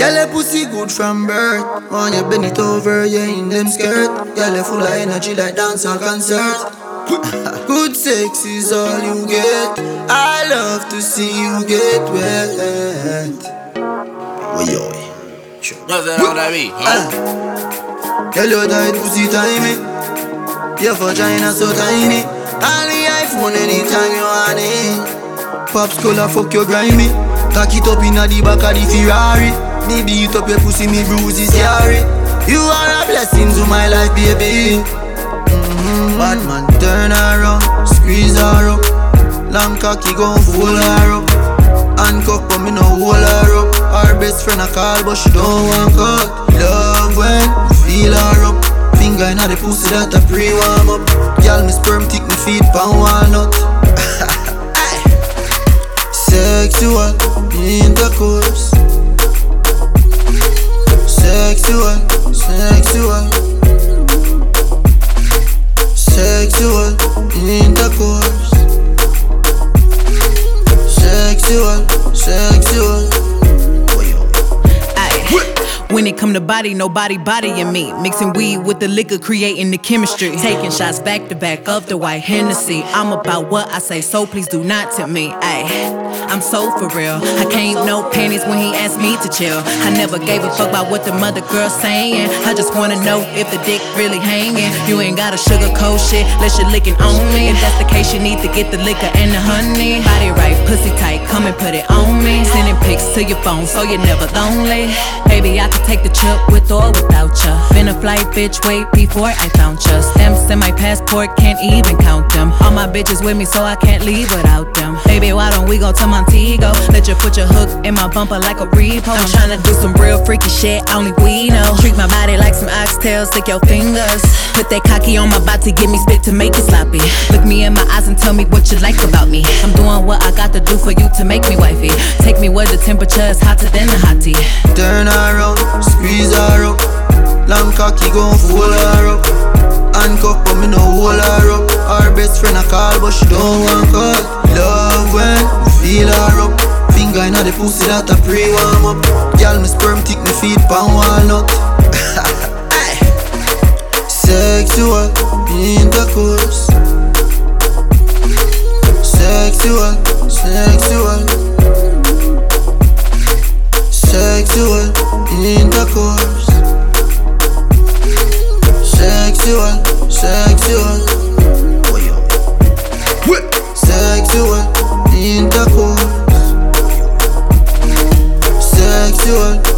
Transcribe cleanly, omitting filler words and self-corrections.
Girl, your pussy good from birth. When you bend it over, you in them skirt. Girl, you full of energy like dance or concert. Good sex is all you get. I love to see you get wet. Yo, sure. Nothing on that beat, huh? Girl, your tight pussy tiny. Your vagina so tiny. On the iPhone anytime you want it. Pops color fuck your grimy. Cock it up inna the back of the Ferrari. Me beat up your pussy, me bruises carry. You are a blessing to my life, baby. Bad man turn around, squeeze her up. Long cocky gon' fool her up. Handcuff but me no hold her up. Her best friend a call but she don't want cut. Love when you feel her up. Finger inna the pussy that a pre-warm up. Girl, me sperm thick, me feet pan walnut. Sexual intercourse. Sexual, sexual. Sexual intercourse. Sexual, sexual. When it come to body, nobody bodying me. Mixing weed with the liquor, creating the chemistry. Taking shots back to back of the white Hennessy. I'm about what I say, so please do not tempt me. Ay, I'm so for real. I can't no panties when he asked me to chill. I never gave a fuck about what the mother girl saying. I just wanna know if the dick really hanging. You ain't gotta sugarcoat shit, let you licking on me. If that's the case, you need to get the liquor and the honey. Body right, pussy tight, come and put it on me. Sending pics to your phone so you're never lonely. Baby, I can take the trip with or without ya. Been a flight, bitch, wait before I found ya. Stamps in my passport, can't even count them. All my bitches with me, so I can't leave without them. Baby, why don't we go to Montego? Let you put your hook in my bumper like a repo. I'm tryna do some real freaky shit, only we know. Treat my body like some oxtails, stick your fingers. Put that cocky on my body, give me spit to make it sloppy. Look me in my eyes and tell me what you like about me. I'm doing what I got to do for you to make me wifey. Take me where the temperature is hotter than the hot tea. Turn around, squeeze her up. Long cocky gon' fool her up. Handcuff but me no hold her up. Her best friend a call but she don't want cut. Love when you feel her up. Finger inna the pussy that a pre-warm up. Girl, me sperm thick, me feet pan walnut. Sexual intercourse. Sexual, sexual. Sexual intercourse. Sexual, sexual. Sexual intercourse. Sexual